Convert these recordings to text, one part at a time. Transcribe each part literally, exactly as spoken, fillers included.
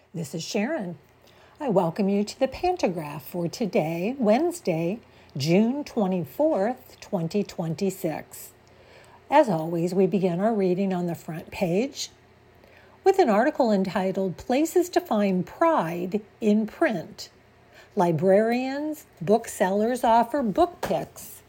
This is Sharon. I welcome you to the Pantograph for today, Wednesday, June twenty-fourth, twenty twenty-six. As always, we begin our reading on the front page with an article entitled Places to Find Pride in Print. Librarians, booksellers offer book picks.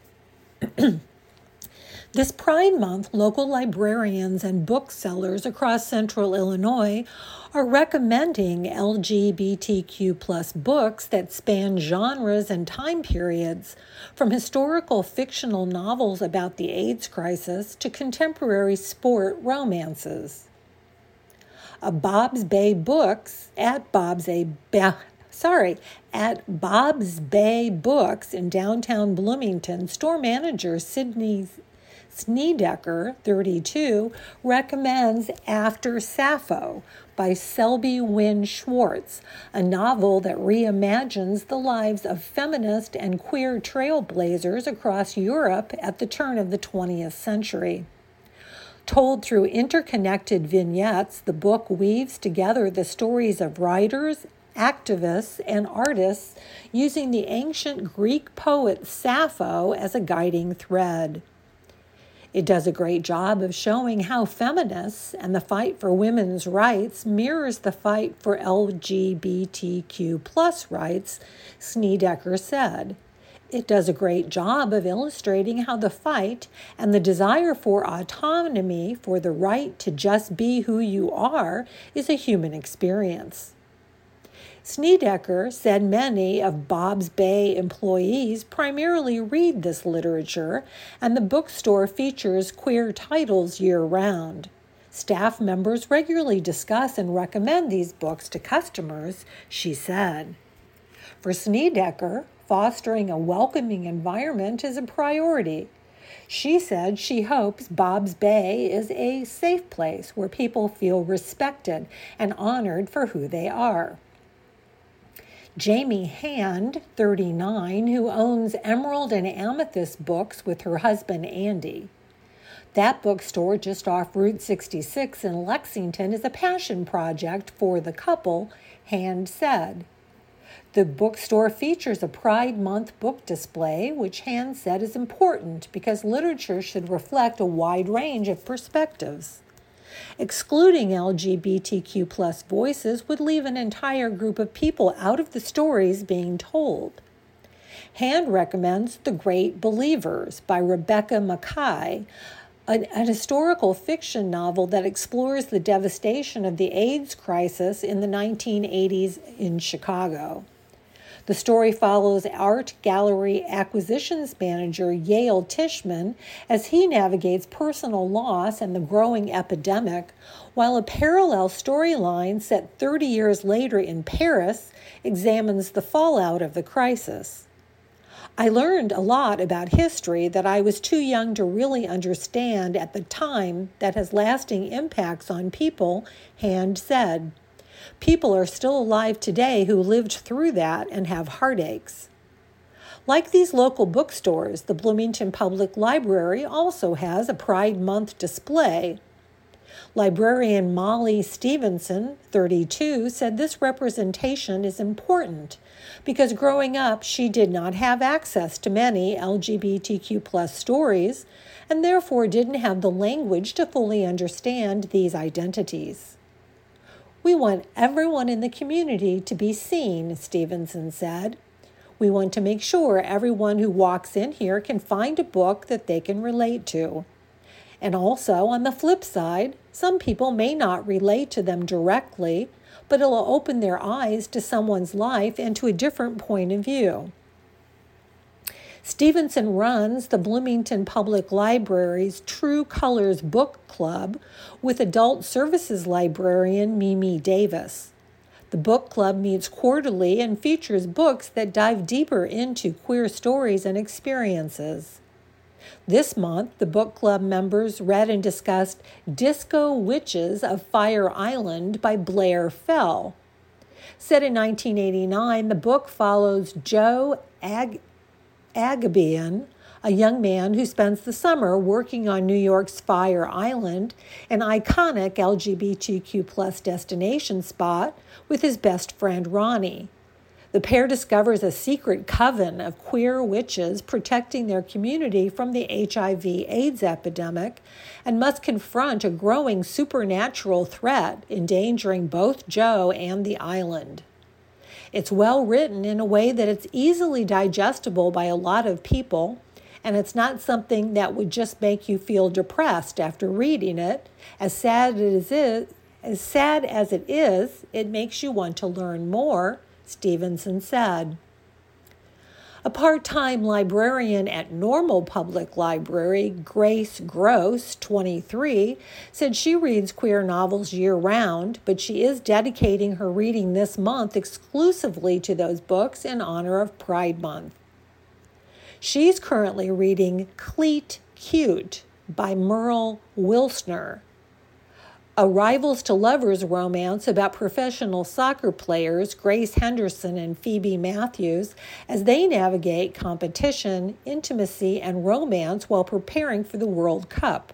This Pride Month, local librarians and booksellers across central Illinois are recommending L G B T Q plus books that span genres and time periods, from historical fictional novels about the AIDS crisis to contemporary sport romances. A Bob's Bay Books at Bob's A ba- Sorry, at Bob's Bay Books in downtown Bloomington, store manager Sydney Snedeker, thirty-two, recommends After Sappho by Selby Wynne Schwartz, a novel that reimagines the lives of feminist and queer trailblazers across Europe at the turn of the twentieth century. Told through interconnected vignettes, the book weaves together the stories of writers, activists, and artists using the ancient Greek poet Sappho as a guiding thread. It does a great job of showing how feminists and the fight for women's rights mirrors the fight for L G B T Q plus rights, Snedeker said. It does a great job of illustrating how the fight and the desire for autonomy, for the right to just be who you are, is a human experience. Snedeker said many of Bob's Bay employees primarily read this literature, and the bookstore features queer titles year-round. Staff members regularly discuss and recommend these books to customers, she said. For Snedeker, fostering a welcoming environment is a priority. She said she hopes Bob's Bay is a safe place where people feel respected and honored for who they are. Jamie Hand, thirty-nine, who owns Emerald and Amethyst Books with her husband Andy. That bookstore just off Route sixty-six in Lexington is a passion project for the couple, Hand said. The bookstore features a Pride Month book display, which Hand said is important because literature should reflect a wide range of perspectives. Excluding L G B T Q plus voices would leave an entire group of people out of the stories being told. Hand recommends The Great Believers by Rebecca Mackay, an, an historical fiction novel that explores the devastation of the AIDS crisis in the nineteen eighties in Chicago. The story follows art gallery acquisitions manager Yale Tishman as he navigates personal loss and the growing epidemic, while a parallel storyline set thirty years later in Paris examines the fallout of the crisis. I learned a lot about history that I was too young to really understand at the time that has lasting impacts on people, Hand said. People are still alive today who lived through that and have heartaches. Like these local bookstores, the Bloomington Public Library also has a Pride Month display. Librarian Molly Stevenson, thirty-two, said this representation is important because growing up she did not have access to many L G B T Q plus stories and therefore didn't have the language to fully understand these identities. We want everyone in the community to be seen, Stevenson said. We want to make sure everyone who walks in here can find a book that they can relate to. And also, on the flip side, some people may not relate to them directly, but it'll open their eyes to someone's life and to a different point of view. Stevenson runs the Bloomington Public Library's True Colors Book Club with adult services librarian Mimi Davis. The book club meets quarterly and features books that dive deeper into queer stories and experiences. This month, the book club members read and discussed Disco Witches of Fire Island by Blair Fell. Set in nineteen eighty-nine, the book follows Joe Ag- Agabian, a young man who spends the summer working on New York's Fire Island, an iconic L G B T Q plus destination spot, with his best friend Ronnie. The pair discovers a secret coven of queer witches protecting their community from the H I V AIDS epidemic and must confront a growing supernatural threat endangering both Joe and the island. It's well written in a way that it's easily digestible by a lot of people, and it's not something that would just make you feel depressed after reading it. As sad as it is, as sad as it is, it makes you want to learn more, Stevenson said. A part-time librarian at Normal Public Library, Grace Gross, twenty-three, said she reads queer novels year-round, but she is dedicating her reading this month exclusively to those books in honor of Pride Month. She's currently reading Cleat Cute by Merle Wilsner, a rivals to lovers romance about professional soccer players Grace Henderson and Phoebe Matthews as they navigate competition, intimacy, and romance while preparing for the World Cup.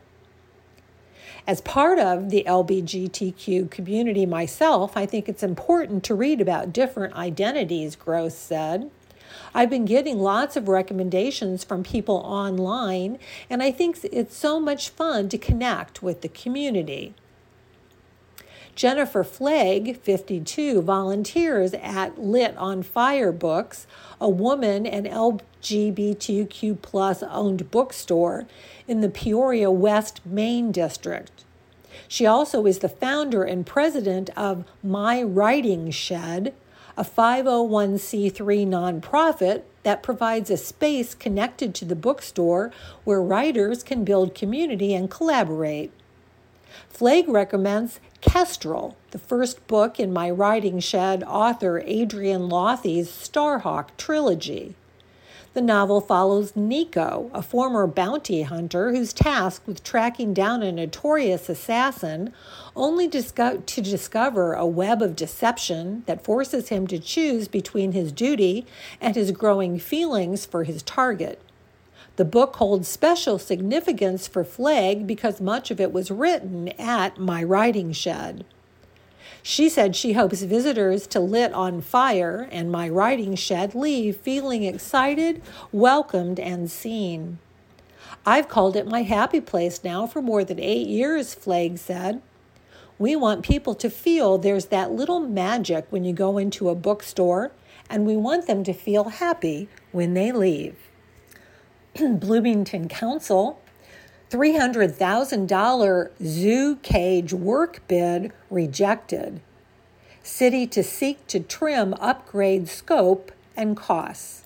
As part of the L G B T Q community myself, I think it's important to read about different identities, Gross said. I've been getting lots of recommendations from people online, and I think it's so much fun to connect with the community. Jennifer Flagg, fifty-two, volunteers at Lit on Fire Books, a woman and L G B T Q plus owned bookstore in the Peoria West Main District. She also is the founder and president of My Writing Shed, a five oh one c three nonprofit that provides a space connected to the bookstore where writers can build community and collaborate. Flagg recommends Kestrel, the first book in My Writing Shed author Adrian Lothy's Starhawk trilogy. The novel follows Nico, a former bounty hunter who's tasked with tracking down a notorious assassin, only disco- to discover a web of deception that forces him to choose between his duty and his growing feelings for his target. The book holds special significance for Flagg because much of it was written at My Writing Shed. She said she hopes visitors to Lit on Fire and My Writing Shed leave feeling excited, welcomed, and seen. I've called it my happy place now for more than eight years, Flagg said. We want people to feel there's that little magic when you go into a bookstore, and we want them to feel happy when they leave. Bloomington Council, three hundred thousand dollars zoo cage work bid rejected. City to seek to trim upgrade scope and costs.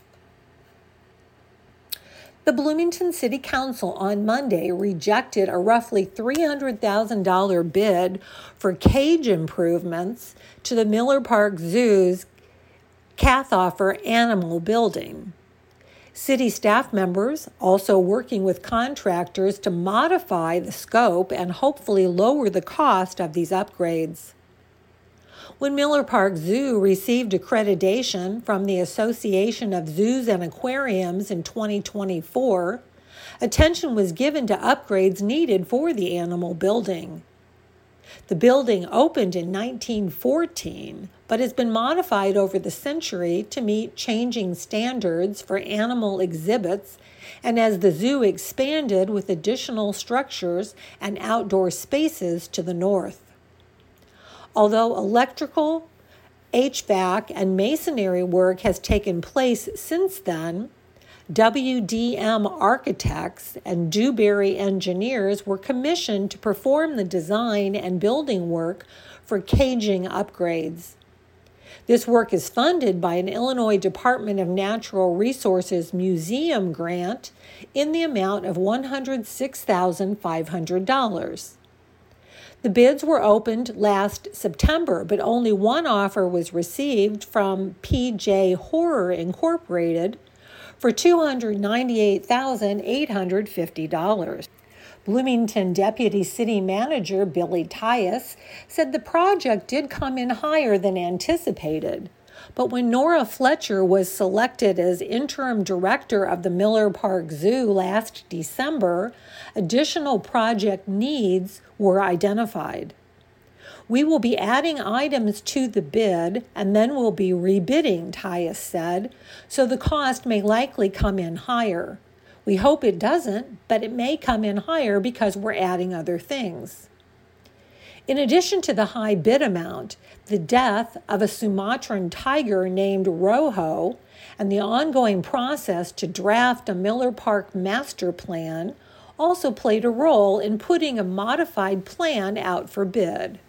The Bloomington City Council on Monday rejected a roughly three hundred thousand dollars bid for cage improvements to the Miller Park Zoo's Cathauffer Animal Building. City staff members also working with contractors to modify the scope and hopefully lower the cost of these upgrades. When Miller Park Zoo received accreditation from the Association of Zoos and Aquariums in twenty twenty-four, attention was given to upgrades needed for the animal building. The building opened in nineteen fourteen, but has been modified over the century to meet changing standards for animal exhibits, and as the zoo expanded with additional structures and outdoor spaces to the north. Although electrical, H V A C, and masonry work has taken place since then, W D M architects and Dewberry engineers were commissioned to perform the design and building work for caging upgrades. This work is funded by an Illinois Department of Natural Resources museum grant in the amount of one hundred six thousand five hundred dollars. The bids were opened last September, but only one offer was received from P J Horror Incorporated for two hundred ninety-eight thousand eight hundred fifty dollars. Bloomington Deputy City Manager Billy Tyus said the project did come in higher than anticipated, But when Nora Fletcher was selected as interim director of the Miller Park Zoo last December, additional project needs were identified. We will be adding items to the bid, and then we'll be rebidding, Tyus said, so the cost may likely come in higher. We hope it doesn't, but it may come in higher because we're adding other things. In addition to the high bid amount, the death of a Sumatran tiger named Rojo and the ongoing process to draft a Miller Park master plan also played a role in putting a modified plan out for bid.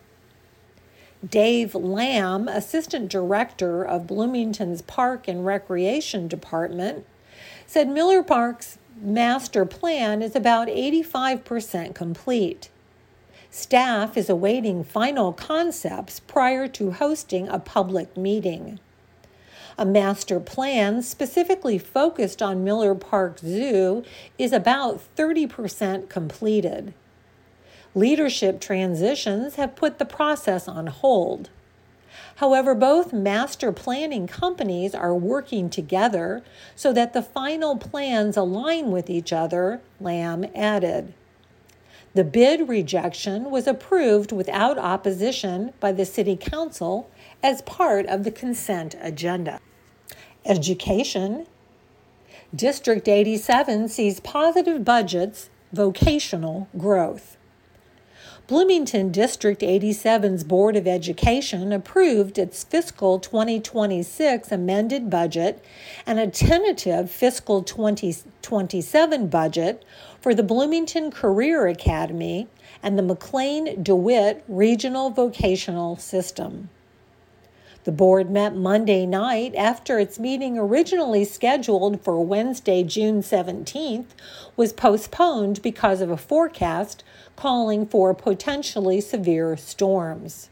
Dave Lamb, Assistant Director of Bloomington's Park and Recreation Department, said Miller Park's master plan is about eighty-five percent complete. Staff is awaiting final concepts prior to hosting a public meeting. A master plan specifically focused on Miller Park Zoo is about thirty percent completed. Leadership transitions have put the process on hold. However, both master planning companies are working together so that the final plans align with each other, Lamb added. The bid rejection was approved without opposition by the City Council as part of the consent agenda. Education. District eighty-seven sees positive budgets, vocational growth. Bloomington District eighty-seven's Board of Education approved its fiscal twenty twenty-six amended budget and a tentative fiscal twenty twenty-seven budget for the Bloomington Career Academy and the McLean DeWitt Regional Vocational System. The board met Monday night after its meeting originally scheduled for Wednesday, June seventeenth, was postponed because of a forecast calling for potentially severe storms.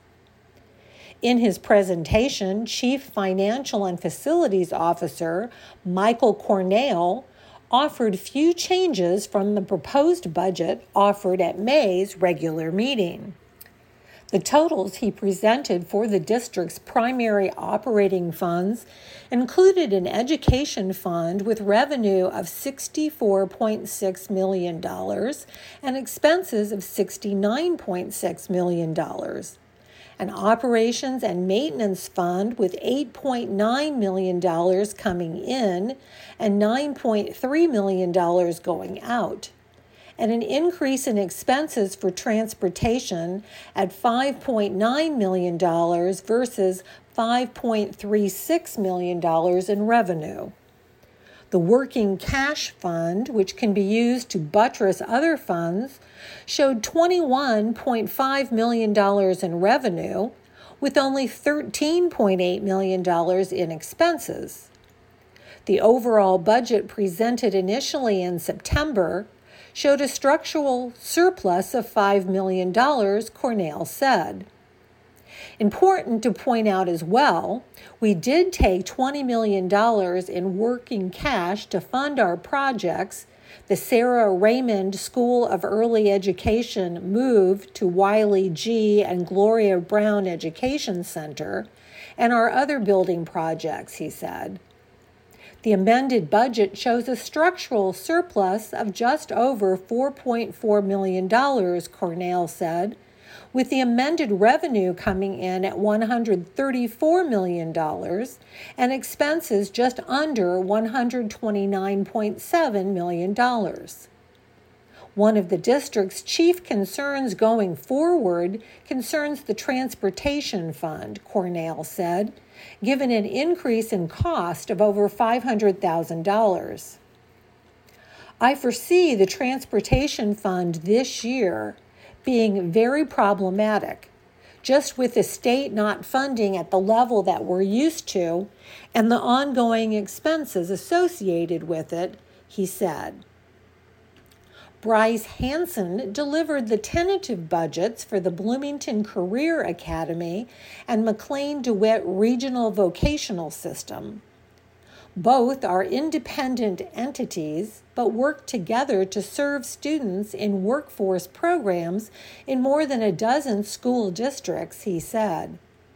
In his presentation, Chief Financial and Facilities Officer Michael Cornell offered few changes from the proposed budget offered at May's regular meeting. The totals he presented for the district's primary operating funds included an education fund with revenue of sixty-four point six million dollars and expenses of sixty-nine point six million dollars, an operations and maintenance fund with eight point nine million dollars coming in and nine point three million dollars going out, and an increase in expenses for transportation at five point nine million dollars versus five point three six million dollars in revenue. The working cash fund, which can be used to buttress other funds, showed twenty-one point five million dollars in revenue with only thirteen point eight million dollars in expenses. The overall budget presented initially in September showed a structural surplus of five million dollars, Cornell said. Important to point out as well, we did take twenty million dollars in working cash to fund our projects, the Sarah Raymond School of Early Education move to Wiley G. and Gloria Brown Education Center, and our other building projects, he said. The amended budget shows a structural surplus of just over four point four million dollars, Cornell said, with the amended revenue coming in at one hundred thirty-four million dollars and expenses just under one hundred twenty-nine point seven million dollars. One of the district's chief concerns going forward concerns the transportation fund, Cornell said, given an increase in cost of over five hundred thousand dollars. I foresee the transportation fund this year being very problematic, just with the state not funding at the level that we're used to and the ongoing expenses associated with it, he said. Bryce Hansen delivered the tentative budgets for the Bloomington Career Academy and McLean DeWitt Regional Vocational System. Both are independent entities, but work together to serve students in workforce programs in more than a dozen school districts, he said.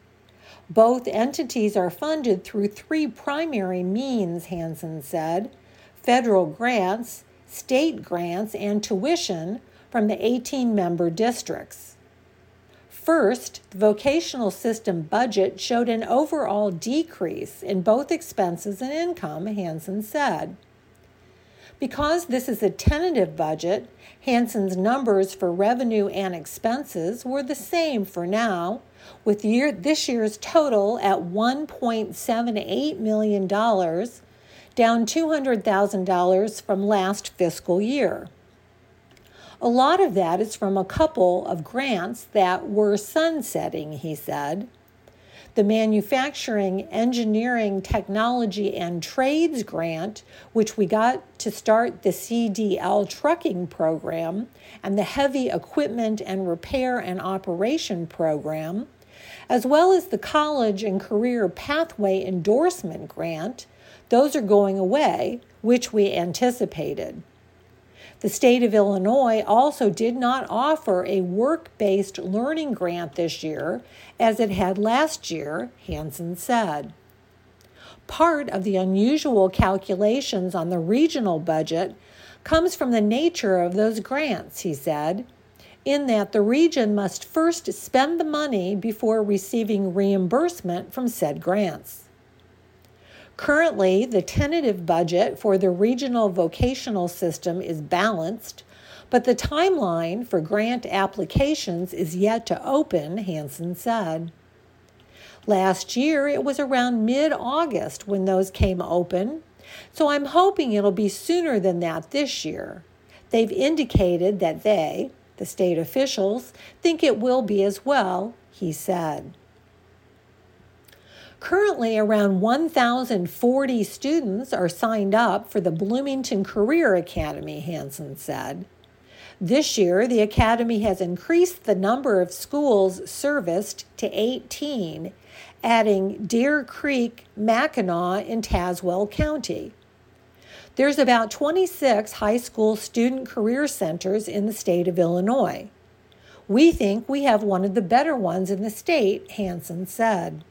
Both entities are funded through three primary means, Hansen said: federal grants, state grants, and tuition from the eighteen member districts. First, the vocational system budget showed an overall decrease in both expenses and income, Hansen said. Because this is a tentative budget, Hansen's numbers for revenue and expenses were the same for now, with year, this year's total at one point seven eight million dollars, down two hundred thousand dollars from last fiscal year. A lot of that is from a couple of grants that were sunsetting, he said. The Manufacturing, Engineering, Technology, and Trades grant, which we got to start the C D L trucking program, and the Heavy Equipment and Repair and Operation program, as well as the College and Career Pathway Endorsement grant, those are going away, which we anticipated. The state of Illinois also did not offer a work-based learning grant this year, as it had last year, Hansen said. Part of the unusual calculations on the regional budget comes from the nature of those grants, he said, in that the region must first spend the money before receiving reimbursement from said grants. Currently, the tentative budget for the regional vocational system is balanced, but the timeline for grant applications is yet to open, Hansen said. Last year, it was around mid-August when those came open, so I'm hoping it'll be sooner than that this year. They've indicated that they, the state officials, think it will be as well, he said. Currently, around one thousand forty students are signed up for the Bloomington Career Academy, Hansen said. This year, the academy has increased the number of schools serviced to eighteen, adding Deer Creek, Mackinac, and Tazewell County. There's about twenty-six high school student career centers in the state of Illinois. We think we have one of the better ones in the state, Hansen said.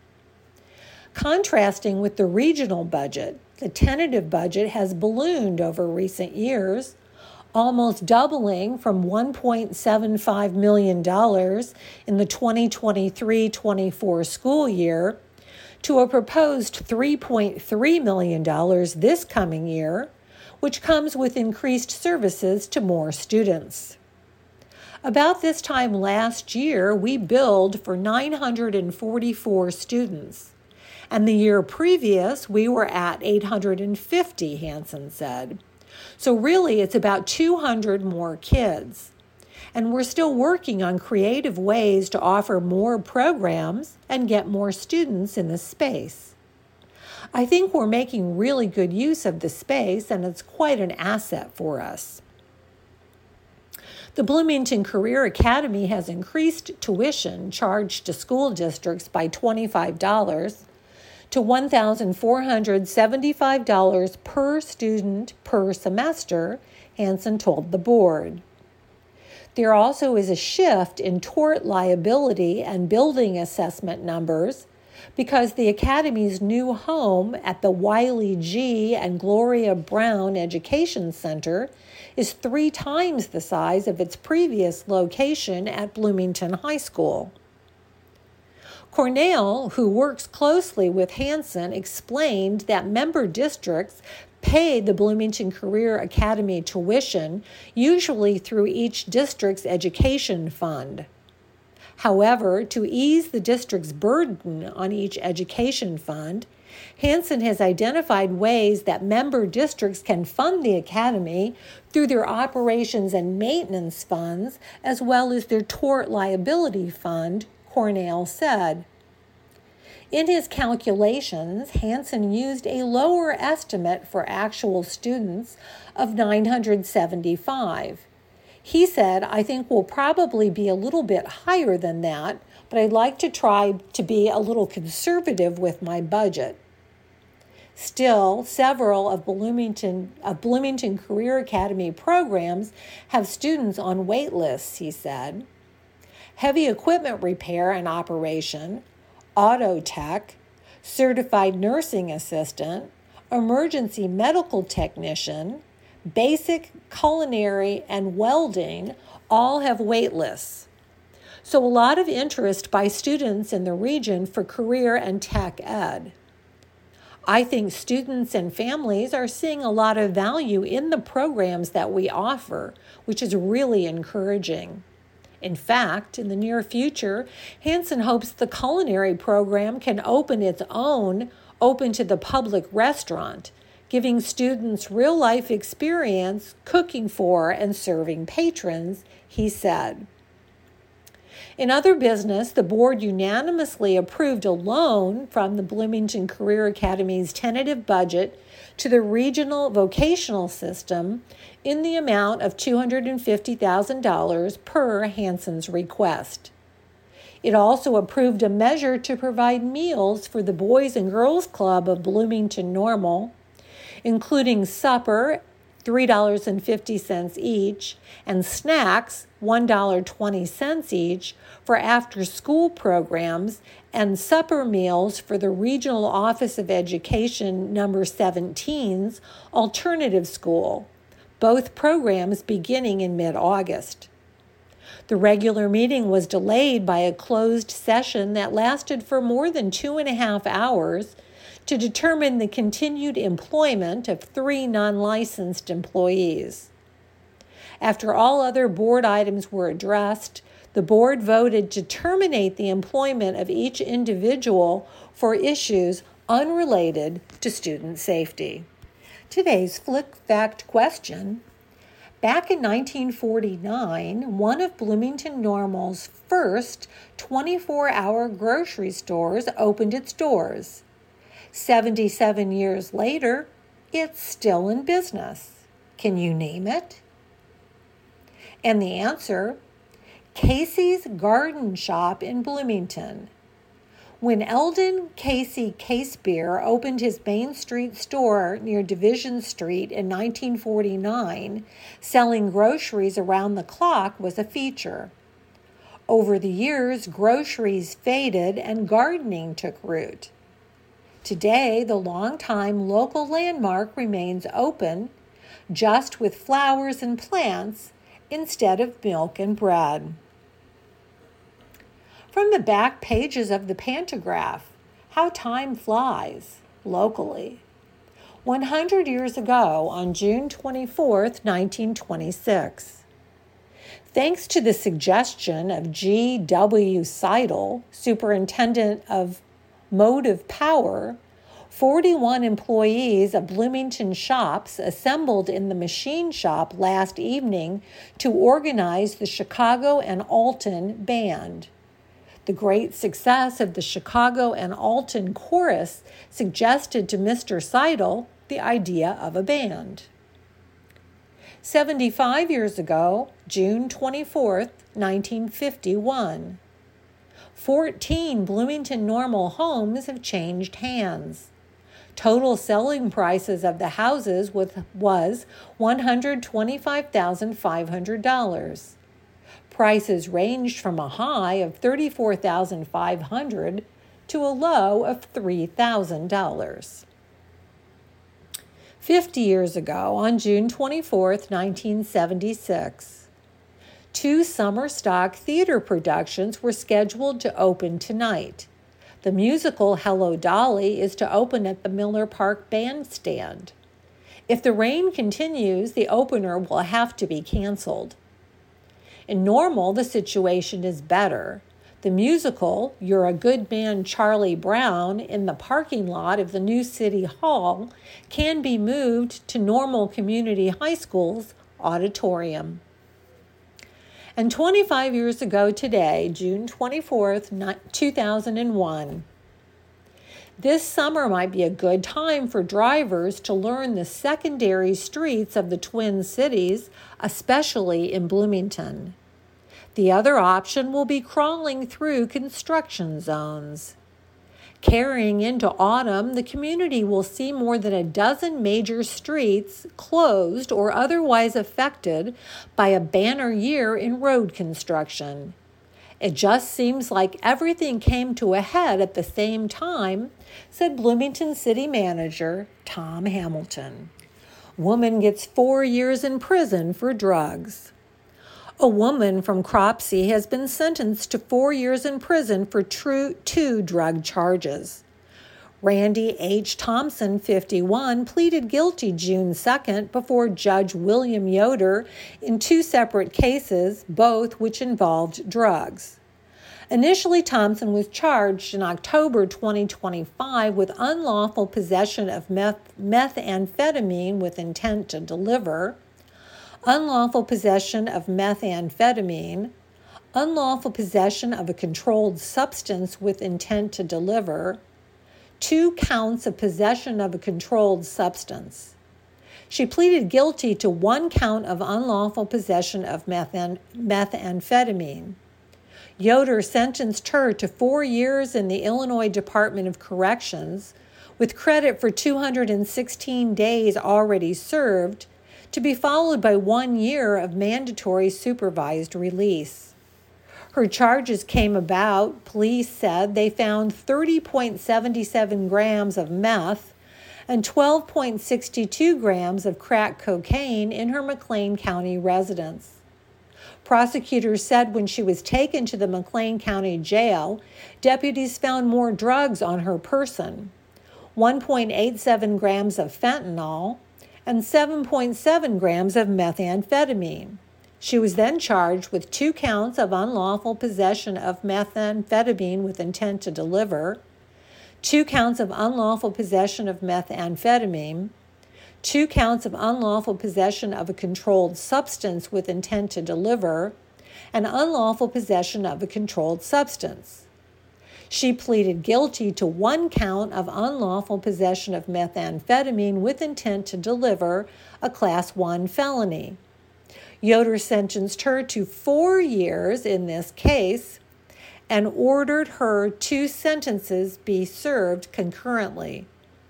Contrasting with the regional budget, the tentative budget has ballooned over recent years, almost doubling from one point seven five million dollars in the twenty twenty-three twenty-four school year to a proposed three point three million dollars this coming year, which comes with increased services to more students. About this time last year, we billed for nine hundred forty-four students. And the year previous, we were at eight hundred fifty, Hansen said. So really, it's about two hundred more kids. And we're still working on creative ways to offer more programs and get more students in the space. I think we're making really good use of the space, and it's quite an asset for us. The Bloomington Career Academy has increased tuition charged to school districts by twenty-five dollars to one thousand four hundred seventy-five dollars per student per semester, Hansen told the board. There also is a shift in tort liability and building assessment numbers because the Academy's new home at the Wiley G. and Gloria Brown Education Center is three times the size of its previous location at Bloomington High School. Cornell, who works closely with Hansen, explained that member districts pay the Bloomington Career Academy tuition, usually through each district's education fund. However, to ease the district's burden on each education fund, Hansen has identified ways that member districts can fund the academy through their operations and maintenance funds, as well as their tort liability fund, Cornell said. In his calculations, Hansen used a lower estimate for actual students of nine hundred seventy-five. He said, I think we'll probably be a little bit higher than that, but I'd like to try to be a little conservative with my budget. Still, several of Bloomington, of Bloomington Career Academy programs have students on wait lists, he said. Heavy equipment repair and operation, auto tech, certified nursing assistant, emergency medical technician, basic culinary, and welding all have wait lists. So a lot of interest by students in the region for career and tech ed. I think students and families are seeing a lot of value in the programs that we offer, which is really encouraging. In fact, in the near future, Hanson hopes the culinary program can open its own open to the public restaurant, giving students real-life experience cooking for and serving patrons, he said. In other business, the board unanimously approved a loan from the Bloomington Career Academy's tentative budget to the regional vocational system in the amount of two hundred fifty thousand dollars per Hanson's request. It also approved a measure to provide meals for the Boys and Girls Club of Bloomington Normal, including supper, three dollars and fifty cents each, and snacks, one dollar and twenty cents each, for after-school programs, and supper meals for the Regional Office of Education number seventeen's alternative school, both programs beginning in mid-August. The regular meeting was delayed by a closed session that lasted for more than two and a half hours to determine the continued employment of three non-licensed employees. After all other board items were addressed, the board voted to terminate the employment of each individual for issues unrelated to student safety. Today's Flick Fact question: back in nineteen forty-nine, one of Bloomington Normal's first twenty-four hour grocery stores opened its doors. seventy-seven years later, it's still in business. Can you name it? And the answer, Casey's Garden Shop in Bloomington. When Eldon Casey Case Beer opened his Main Street store near Division Street in nineteen forty-nine, selling groceries around the clock was a feature. Over the years, groceries faded and gardening took root. Today, the longtime local landmark remains open, just with flowers and plants instead of milk and bread. From the back pages of the Pantograph, how time flies locally. one hundred years ago, on June twenty-fourth, nineteen twenty-six. Thanks to the suggestion of G W Seidel, superintendent of Motive Power, forty-one employees of Bloomington shops assembled in the machine shop last evening to organize the Chicago and Alton Band. The great success of the Chicago and Alton chorus suggested to Mister Seidel the idea of a band. seventy-five years ago, June twenty-fourth, nineteen fifty-one. fourteen Bloomington Normal homes have changed hands. Total selling prices of the houses was one hundred twenty-five thousand five hundred dollars. Prices ranged from a high of thirty-four thousand five hundred dollars to a low of three thousand dollars. Fifty years ago, on June twenty-fourth, nineteen seventy-six, two summer stock theater productions were scheduled to open tonight. The musical Hello, Dolly is to open at the Miller Park Bandstand. If the rain continues, the opener will have to be canceled. In Normal, the situation is better. The musical, You're a Good Man, Charlie Brown, in the parking lot of the new City Hall can be moved to Normal Community High School's auditorium. And twenty-five years ago today, June twenty-fourth, two thousand one, this summer might be a good time for drivers to learn the secondary streets of the Twin Cities, especially in Bloomington. The other option will be crawling through construction zones. Carrying into autumn, the community will see more than a dozen major streets closed or otherwise affected by a banner year in road construction. It just seems like everything came to a head at the same time, said Bloomington City Manager Tom Hamilton. Woman gets four years in prison for drugs. A woman from Cropsey has been sentenced to four years in prison for true, two drug charges. Randy H. Thompson, fifty-one, pleaded guilty June second before Judge William Yoder in two separate cases, both which involved drugs. Initially, Thompson was charged in October twenty twenty-five with unlawful possession of meth- methamphetamine with intent to deliver, unlawful possession of methamphetamine, unlawful possession of a controlled substance with intent to deliver, two counts of possession of a controlled substance. She pleaded guilty to one count of unlawful possession of methan- methamphetamine. Yoder sentenced her to four years in the Illinois Department of Corrections, with credit for two hundred sixteen days already served, to be followed by one year of mandatory supervised release. Her charges came about, police said they found thirty point seven seven grams of meth and twelve point six two grams of crack cocaine in her McLean County residence. Prosecutors said when she was taken to the McLean County Jail, deputies found more drugs on her person, one point eight seven grams of fentanyl and seven point seven grams of methamphetamine. She was then charged with two counts of unlawful possession of methamphetamine with intent to deliver, two counts of unlawful possession of methamphetamine, two counts of unlawful possession of a controlled substance with intent to deliver, and unlawful possession of a controlled substance. She pleaded guilty to one count of unlawful possession of methamphetamine with intent to deliver, a Class one felony. Yoder sentenced her to four years in this case and ordered her two sentences be served concurrently.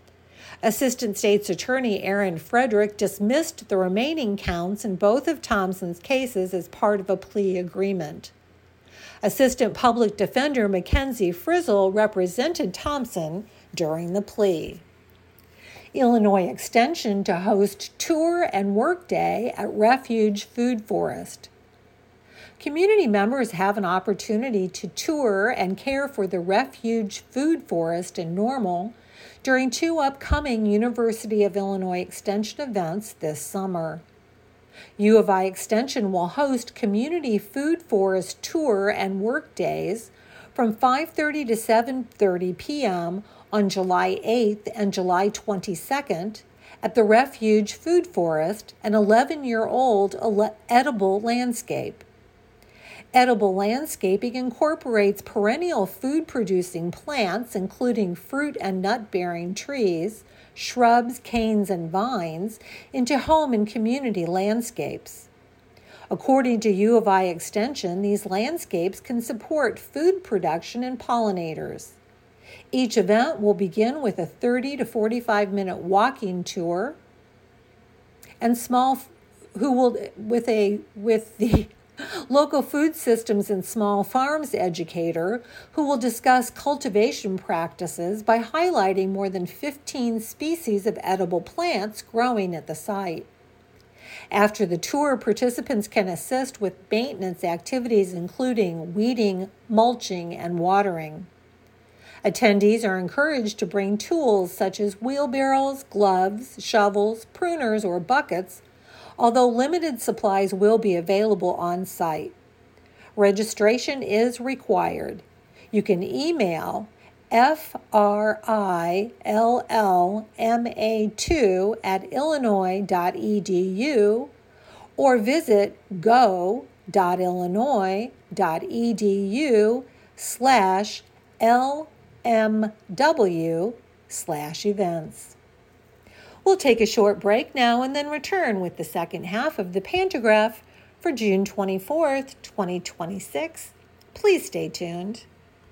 Assistant State's Attorney Aaron Frederick dismissed the remaining counts in both of Thompson's cases as part of a plea agreement. Assistant Public Defender Mackenzie Frizzle represented Thompson during the plea. Illinois Extension to host tour and work day at Refuge Food Forest. Community members have an opportunity to tour and care for the Refuge Food Forest in Normal during two upcoming University of Illinois Extension events this summer. U of I Extension will host Community Food Forest tour and work days from five thirty to seven thirty p.m. on July eighth and July twenty-second at the Refuge Food Forest, an eleven-year-old edible landscape. Edible landscaping incorporates perennial food-producing plants, including fruit and nut-bearing trees, shrubs, canes, and vines, into home and community landscapes. According to U of I Extension, these landscapes can support food production and pollinators. Each event will begin with a thirty to forty-five minute walking tour and small who will with a with the local food systems and small farms educator who will discuss cultivation practices by highlighting more than fifteen species of edible plants growing at the site. After the tour, participants can assist with maintenance activities including weeding, mulching, and watering. Attendees are encouraged to bring tools such as wheelbarrows, gloves, shovels, pruners, or buckets, although limited supplies will be available on site. Registration is required. You can email F R I L L M A two at illinois dot e d u or visit go.illinois.edu slash LMW slash events. We'll take a short break now and then return with the second half of the Pantograph for June twenty-fourth, twenty twenty-six. Please stay tuned.